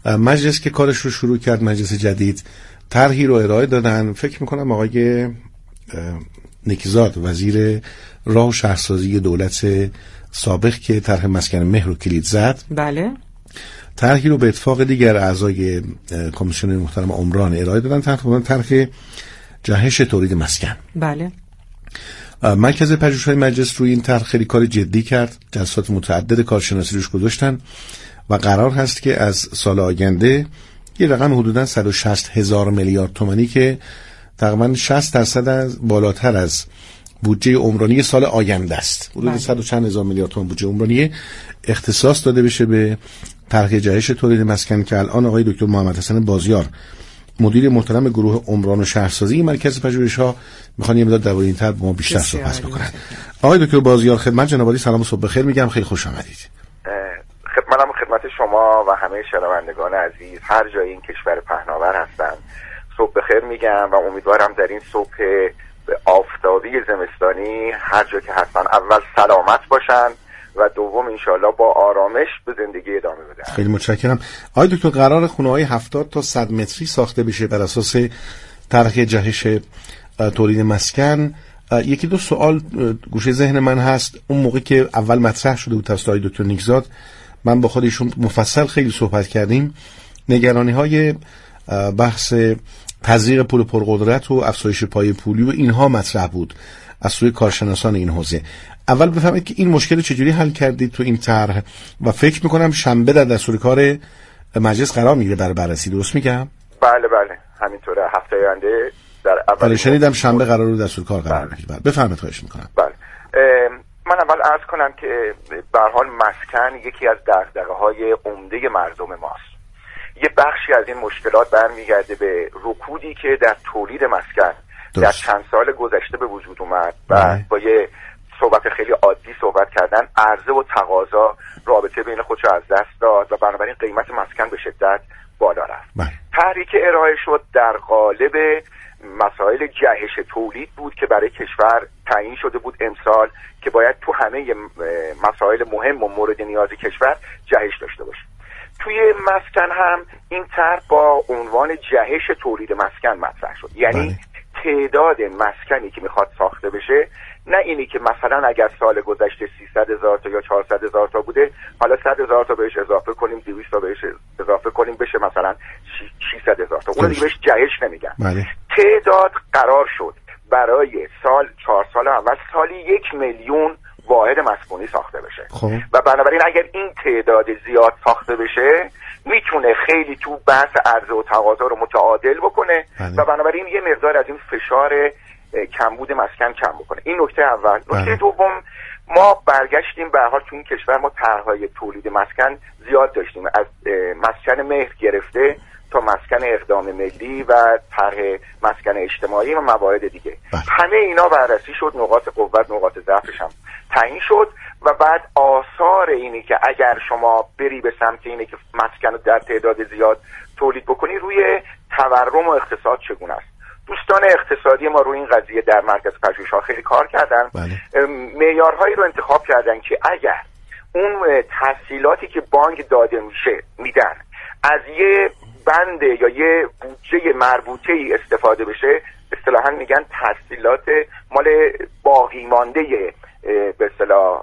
مجلس که کارش رو شروع کرد، مجلس جدید طرحی رو ارائه دادن. فکر میکنم آقای نیکزاد وزیر راه و شهرسازی دولت سابق که طرح مسکن مهر رو کلید زد، بله، طرحی رو به اتفاق دیگر اعضای کمیسیون محترم عمران ارائه دادن. طرح جهش تولید مسکن. بله. مرکز پژوهش‌های مجلس روی این طرح خیلی کار جدی کرد، جلسات متعدد کارشناسی روش گذاشتن و قرار هست که از سال آینده یه رقم حدوداً 160,000 میلیارد تومانی که تقریباً 60% از بالاتر از بودجه عمرانی سال آینده است، حدود 100 و چند هزار میلیارد تومان بودجه عمرانی اختصاص داده بشه به طرح جهش تولید مسکن که الان آقای دکتر محمد حسن بازیار مدیر محترم گروه عمران و شهرسازی مرکز پژوهش‌ها میخوان یه مقدار درباره این طرح با ما بیشتر صحبت بکنن. آقای دکتر بازیار، خدمت جناب عالی سلام و صبح بخیر میگم، خیلی خوش آمدید. خدمت شما و همه شنوندگان عزیز هر جای این کشور پهناور هستن صبح بخیر میگم و امیدوارم در این صبح آفتابی زمستانی هر جا که هستن اول سلامت باشن و دوم انشالله با آرامش به زندگی ادامه بدن. خیلی متشکرم. آقای دکتر، قرار خونه‌های 70 تا 100 متری ساخته بشه بر اساس طرح جهش تولید مسکن. یکی دو سوال گوشه ذهن من هست. اون موقع که اول مطرح شده بود توسط آقای دکتر نیکزاد، من با خودشون مفصل خیلی صحبت کردیم. نگرانی‌های بحث تزریق پول پرقدرت و افزایش پای پولی و اینها مطرح بود از سوی کارشناسان این حوزه. اول بفهمید که این مشکل چجوری حل کردید تو این طرح و فکر میکنم شنبه در دستور کار مجلس قرار میگیره برای بررسی، درست میگم؟ بله همینطوره. هفته آینده در اول شنیدم شنبه قرار رو دستور کار قرار میگیره. بفرمایید، خواهش میکنم. بله. من اول عرض کنم که به هر حال مسکن یکی از دغدغه‌های عمده مردم ماست. یه بخشی از این مشکلات برمیگرده به رکودی که در تولید مسکن در چند سال گذشته به وجود اومد و با یه صحبت خیلی عادی صحبت کردن، عرضه و تقاضا رابطه بین خودشو از دست داد و بنابراین قیمت مسکن به شدت بالا رفت. طرحی که ارائه شد در قالب مسائل جهش تولید بود که برای کشور تعیین شده بود امسال که باید تو همه مسائل مهم و مورد نیاز کشور جهش داشته باشه. توی مسکن هم این طرح با عنوان جهش تولید مسکن مطرح شد، یعنی تعداد مسکنی که میخواد ساخته بشه، نه اینی که مثلا اگر سال گذشته 300,000 تا یا 400,000 تا بوده حالا 100,000 تا بهش اضافه کنیم، 200 تا بهش اضافه کنیم بشه مثلا 600,000 تا. اون دیگه بهش جهش نمیگن. تعداد قرار شد برای 4 سال اول سالی 1,000,000 واحد مسکونی ساخته بشه و بنابراین اگر این تعداد زیاد ساخته بشه میتونه خیلی تو بحث عرضه و تقاضا رو متعادل بکنه و بنابراین یه مقدار از این فشار کمبود مسکن کم بکنه. این نکته اول. نکته دوم، ما برگشتیم به هر حال تو این کشور ما طرح‌های تولید مسکن زیاد داشتیم، از مسکن مهر گرفته تا مسکن اقدام ملی و طرح مسکن اجتماعی و موارد دیگه. همه اینا بررسی شد، نقاط قوت نقاط ضعفش هم تعیین شد و بعد آثار اینی که اگر شما بری به سمت اینه که مسکن رو در تعداد زیاد تولید بکنی روی تورم و اقتصاد چگونه است. دوستان اقتصادی ما روی این قضیه در مرکز پژوهش‌ها خیلی کار کردن. معیارهایی رو انتخاب کردن که اگر اون تسهیلاتی که بانک داده میدن از یه بند یا یه بودجه مربوطه‌ای استفاده بشه، اصطلاحاً میگن تسهیلات مال باقی مانده به اصطلاح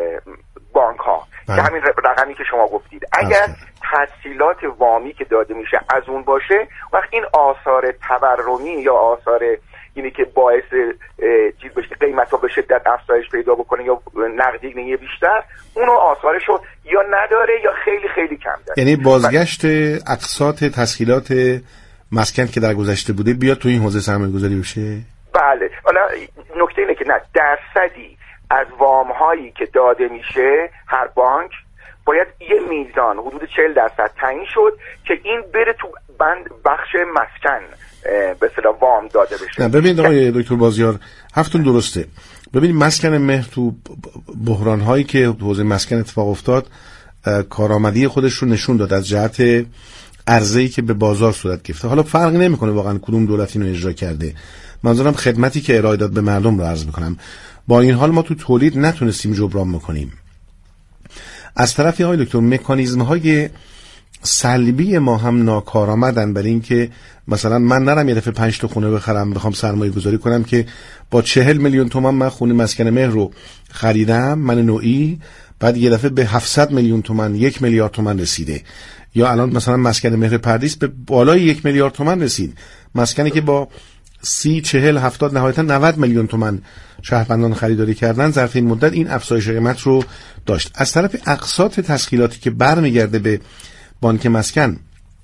بانک ها که همین رقمی که شما گفتید، اگر تسهیلات وامی که داده میشه از اون باشه، وقت این آثار تورمی یا آثار اینی که باعث چیز بشه قیمت ها به شدت افزایش پیدا بکنه یا نقدینگی بیشتر، اونو آثارشو یا نداره یا خیلی خیلی کم داره. یعنی بازگشت اقساط تسهیلات مسکن که در گذشته بوده بیاد تو این حوزه سرمایه‌گذاری بشه؟ بله. حالا نکته اینه که نه، درصدی از وام هایی که داده میشه هر بانک باید یه میزان حدود 40% تعیین شد که این بره تو بخش مسکن به اصطلاح وام داده بشه. نه ببینید آقای دکتر بازیار، حرفتون درسته. ببینید مسکن مهر تو بحران هایی که حوزه مسکن اتفاق افتاد کارآمدی خودش رو نشون داد از جهت عرضه‌ای که به بازار صورت گرفته. حالا فرق نمیکنه واقعا کدوم دولت اینو اجرا کرده، منظورم خدمتی که ارائه داد به مردم رو عرض میکنم. با این حال ما تو تولید نتونستیم جبران بکنیم. از طرفی آقای دکتر مکانیزم های سلبی ما هم ناکارآمدن، برای اینکه مثلا من نرم یه دفعه 5 تا خونه بخرم بخوام سرمایه گذاری کنم که با 40 میلیون تومان من خونه مسکن مهر رو خریدم من نوعی، بعد یه دفعه به 700 میلیون تومان 1 میلیارد تومان رسیده، یا الان مثلا مسکن مهر پردیس به بالای 1 میلیارد تومان رسید، مسکنی که با 30 40 70 نهایتا 90 میلیون تومان شهروندان خریداری کردن ظرف این مدت این افزایش قیمت رو داشت. از طرف اقساط تسهیلاتی که برمیگرده به بانک مسکن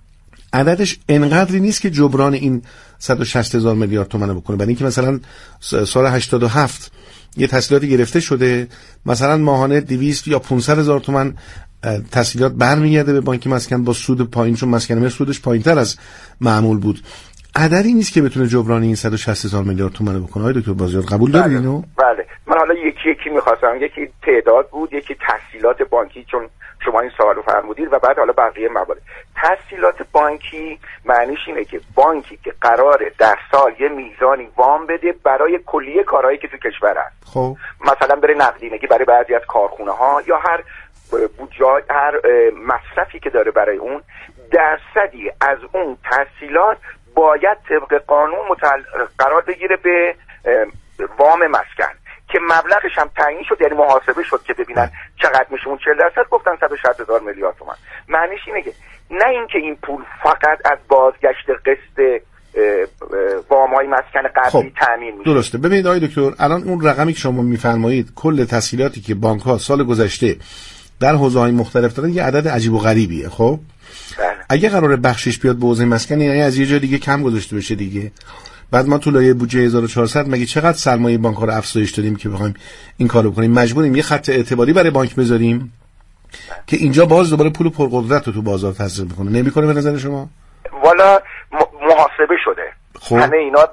عددش انقدری نیست که جبران این 160,000 میلیارد تومان بکنه، برای اینکه مثلا سال 87 یه تسهیلاتی گرفته شده مثلا ماهانه 200 یا 500,000 تومان تسهیلات برمیگرده به بانک مسکن با سود پایین، چون مسکن مهر سودش پایینتر از معمول بود. عددی نیست که بتونه جبران این 160,000 میلیارد تومان بکنه. آقای دکتر بازیار قبول دارید اینو؟ بله. من حالا یکی می‌خواستم، یکی تعداد بود، یکی تسهیلات بانکی، چون شما این سوالو فرمودید، و بعد حالا بقیه موارد. تسهیلات بانکی معنیش اینه که بانکی که قراره در سال یه میزانی وام بده برای کلیه کارهایی که تو کشور هست، خب مثلا برای نقدینگی برای بعضی از کارخونه‌ها یا هر بودجه، هر مصرفی که داره برای اون، درصدی از اون تسهیلات باید طبق قانون قرار بگیره به وام مسکن که مبلغش هم تعیین شد، یعنی محاسبه شد که ببینن چقدر میشه اون 40%، گفتن 160,000 میلیارد تومان. معنیش اینه که نه اینکه این پول فقط از بازگشت قسط وام‌های مسکن قبلی تامین میشه. درسته. ببینید آقای دکتر، الان اون رقمی که شما میفرمایید کل تسهیلاتی که بانک‌ها سال گذشته در حوزه‌های مختلف دارن یه عدد عجیب و غریبیه. خب بله. اگه قراره بخشش بیاد به حوزه مسکن، یعنی از یه جای دیگه کم گذاشته بشه دیگه. بعد ما تو لایحه بودجه 1400 مگه چقدر سرمایه بانک‌ها رو افزایش دادیم که بخوایم این کارو بکنیم؟ مجبوریم یه خط اعتباری برای بانک بذاریم که اینجا باز دوباره پول پرقدرت رو تو بازار تزریق بکنه. نمی‌کنه به نظر شما؟ والا محاسبه شده. خب. همه اینا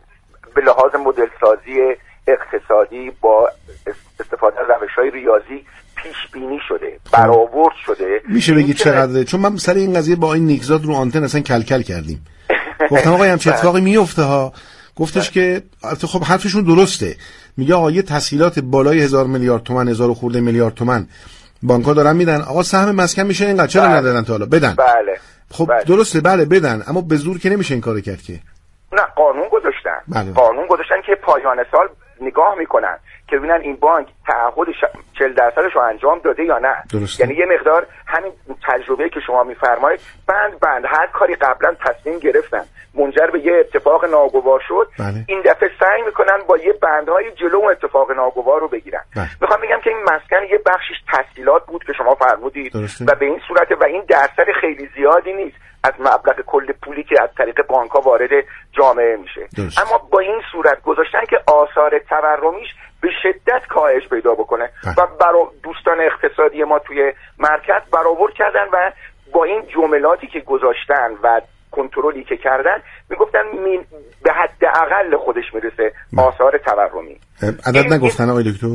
به لحاظ مدل سازی اقتصادی با استفاده از روش‌های ریاضی پیش بینی شده، برآورد شده. میشه بگی چقدره؟ چون من سر این قضیه با این نیکزاد رو آنتن اصلا کلکل کردیم. گفتم آقا هم چه اتفاقی میفته ها؟ گفتش که خب حرفشون درسته، میگه آقا یه تسهیلات بالای 1000 میلیارد تومان، 1000 خورده میلیارد تومان بانک‌ها دارن میدن، آقا سهم مسکن میشه اینقدر، چرا ندادن تا حالا؟ بدن. بله. خب بله. درسته، بله بدن، اما به زور که نمیشه این کارو کرد که. نه، قانون گذاشتن. بله. قانون گذاشتن که پایان سال نگاه میکنن که ببینن این بانک تعهد 40% رو انجام داده یا نه. درسته. یعنی یه مقدار همین تجربه که شما میفرمایید، بند هر کاری قبلا تصمیم گرفتن منجر به یه اتفاق ناگوار شد. بله. این دفعه سعی میکنن با یه بندهای جلو اتفاق ناگوار رو بگیرن. بله. میخوام بگم که این مسکن یه بخشش تسهیلات بود که شما فرمودید. درسته. و به این صورت و این درصد خیلی زیادی نیست از مبلغ کل پولی که از طریق بانک‌ها وارد جامعه میشه. درسته. اما با این صورت گذاشتن که آثار تورمیش به شدت کاهش پیدا بکنه. بله. و برای دوستان اقتصادی ما توی مرکز برآورد کردن و با این جملاتی که گذاشتن و کنترلی که کردن میگفتن به حداقل خودش میرسه آثار تورمی. عدد نگفتن آقای دکتر؟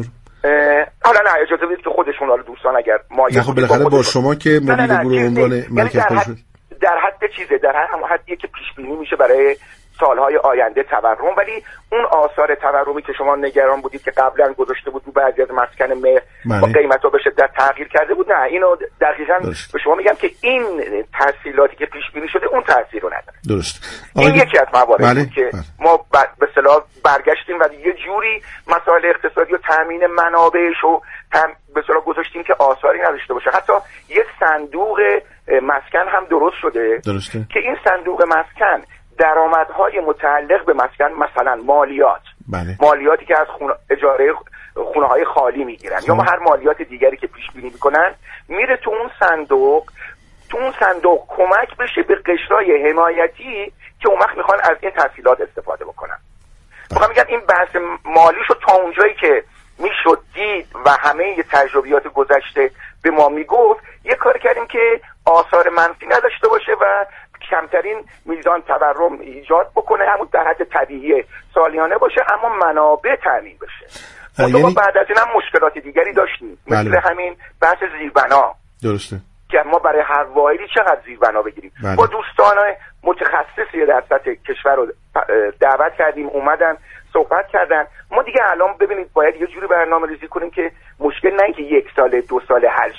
حالا نه، اجازه بدید که خودشون، حالا دوستان اگر ما نه خب بالاخره با شما که مدیر گروه عنوان مرکز شد در حد چیزه، در حدیه که پیش بینی میشه برای سالهای آینده تورم، ولی اون آثار تورمی که شما نگران بودید که قبلا گذاشته بود تو بعضی از مسکن مهر با قیمت‌ها به شدت تغییر کرده بود، نه اینو دقیقاً به شما میگم که این تحصیلاتی که پیش بینی شده اون تاثیر رو نداره. درست. این یکی از مواردی که ما به اصطلاح برگشتیم و یه جوری مسائل اقتصادی و تامین منابعش رو به اصطلاح گذاشتیم که آثاری نداشته باشه. حتی یه صندوق مسکن هم درست شده. درسته. که این صندوق مسکن درآمدهای متعلق به مسکن، مثلا مالیات، بله. مالیاتی که از اجاره خونه‌های خالی میگیرن یا هر مالیات دیگری که پیش بینی میکنن، میره تو اون صندوق کمک بشه به قشرهای حمایتی که اون وقت میخوان از این تسهیلات استفاده بکنن. میخوام بگم این بحث مالیشو تا اونجایی که میشد دید و همه تجربیات گذشته به ما میگفت، یه کار کردیم که آثار منفی نداشته باشه و کمترین میزان تورم ایجاد بکنه، همون در حد طبیعی سالیانه باشه، اما منابع تامین بشه. یعنی بعد از این هم مشکلات دیگری داشتیم، مثل همین بحث زیربنا. درسته. که ما برای هر واحدی چقدر زیربنا بگیریم. با دوستان متخصصی در سطح کشور رو دعوت کردیم، اومدن صحبت کردن. ما دیگه الان ببینید باید یه جوری برنامه ریزی کنیم که مشکل نه که 1 سال 2 سال حل شه.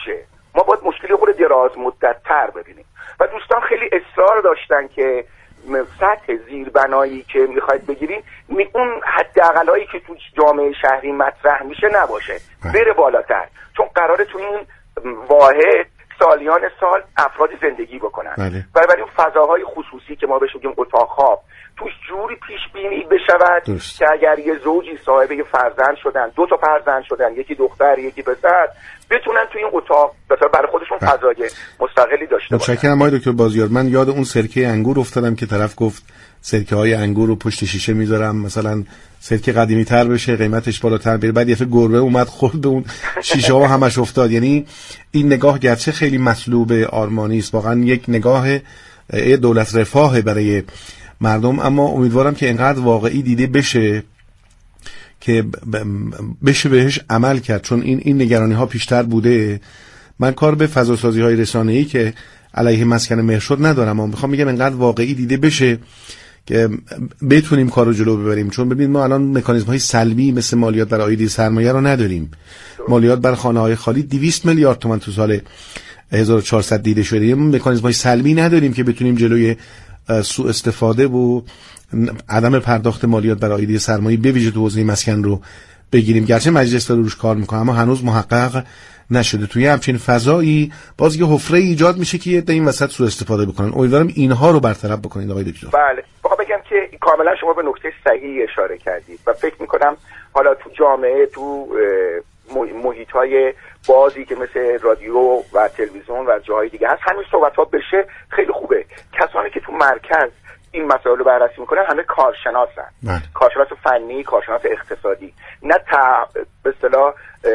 ما باید مشکلی خود دراز مدت تر ببینیم و دوستان خیلی اصرار داشتن که سطح زیربنایی که میخواید بگیرین اون حداقلایی که تو جامعه شهری مطرح میشه نباشه، بره بالاتر، چون قراره تو این واحد سالیان سال افرادی زندگی بکنن. برای اون فضاهای خصوصی که ما بهش میگیم اتاق خواب توش جوری پیش بینی بشود که اگر یه زوجی صاحب یه فرزند شدن، 2 تا فرزند شدن، یکی دختر یکی پسر، بتونن تو این اتاق مثلا برای خودشون فضای مستقلی داشته باشن. متشکرم آقای دکتر بازیار. من یاد اون سرکه انگور افتادم که طرف گفت سرکه های انگور رو پشت شیشه میذارم، مثلا سرکه قدیمی تر بشه قیمتش بالاتر بره، بعد یه گربه اومد خورد به اون شیشه ها همش افتاد. یعنی این نگاه گرچه خیلی مطلوب آرمانی است، واقعا یک نگاه دولت رفاه برای مردم، اما امیدوارم که اینقدر واقعی دیده بشه که بشه بهش عمل کرد، چون این نگرانی ها پیشتر بوده. من کار به فضاسازی های رسانه‌ای که علیه مسکن مهرشد ندارم، اما میخوام بگم اینقدر واقعی دیده بشه که بتونیم کارو جلو ببریم. چون ببینید ما الان مکانیزم های سلبی مثل مالیات بر عاید سرمایه رو نداریم. مالیات بر خانه های خالی 200 میلیارد تومان تو سال 1400 دیده شده. یه مکانیزم های سلبی نداریم که بتونیم جلوی سوء استفاده و عدم پرداخت مالیات بر عاید سرمایه به ویژه تو حوزه مسکن رو بگیریم. گرچه مجلس داره روش کار میکنه اما هنوز محقق نشده. توی همچین فضایی باز یه حفره ایجاد میشه که یه این وسط سوء استفاده بکنن. امیدوارم اینها رو برطرف بکنید آقای دکتر. بله، بخوام بگم که کاملا شما به نکته صحیحی اشاره کردید و فکر میکنم حالا تو جامعه تو محیط‌های بازی که مثل رادیو و تلویزیون و جاهای دیگه هست همین صحبت‌ها بشه خیلی خوبه. کسانی که تو مرکز این مسائل رو بررسی میکنن همه کارشناسن، کارشناس فنی، کارشناس اقتصادی، نه به اصطلاح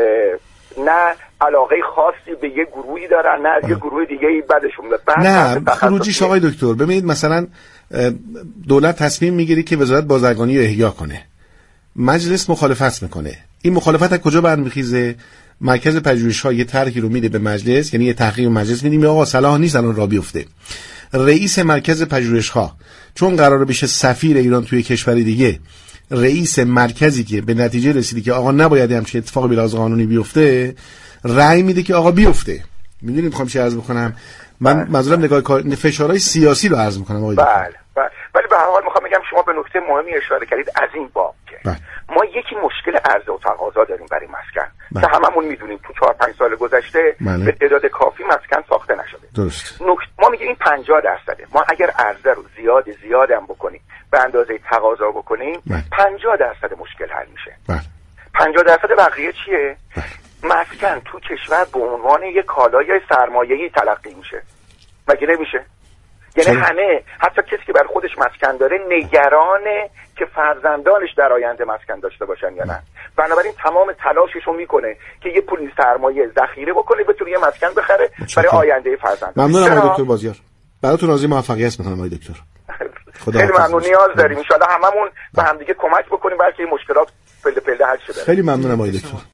نه علاقه خاصی به یه گروهی دارن، نه از یه گروه دیگه بدشون میاد. نه خروجیش آقای دکتر ببینید مثلا دولت تصمیم میگیره که وزارت بازرگانی رو احیا کنه، مجلس مخالفت میکنه. این مخالفت از کجا برمیخیزه؟ مرکز پژوهش‌ها یه طرحی رو میده به مجلس، یعنی یه تحقیق مجلس میدیم آقا صلاح نیست الان راه بیفته. رئیس مرکز پژوهش‌ها چون قراره بشه سفیر ایران توی کشوری دیگه، رئیس مرکزی که به نتیجه رسیدی که آقا نباید همچین اتفاقی بلاز قانونی بیفته رأی میده که آقا بیفته. میدونید میخوام چی عرض بکنم؟ من منظورم نگاه فشارهای سیاسی رو عرض میکنم آقای. بله ولی به هر حال میخوام بگم شما به نکته مهمی اشاره کردید از این باب که ما یکی مشکل عرضه و تقاضا داریم برای مسکن که هممون میدونیم تو 4-5 سال گذشته به تعداد کافی مسکن ساخته نشده. درست. ما میگیم این 50%. ما اگر عرضه رو زیاد هم بکنیم به اندازه تقاضا بکنیم 50% مشکل حل میشه. 50% بقیه چیه؟ مسکن تو کشور به عنوان یک کالای سرمایه‌ای تلقی میشه. مگه نمیشه؟ یعنی همه حتی کسی که بر خودش مسکن داره نگرانه که فرزندانش در آینده مسکن داشته باشن یا نه. بنابراین تمام تلاشش رو میکنه که یه پول سرمایه ذخیره بکنه بتونه یه مسکن بخره برای آینده فرزندان. ممنونم آقای دکتر بازیار. براتون راضی موفقیت میکنم آقای دکتر. خیلی ممنون. نیاز داریم ان شاءالله هممون به هم دیگه کمک بکنیم بلکه این مشکلات پله پله حل شه. خیلی ممنونم آقای دکتر.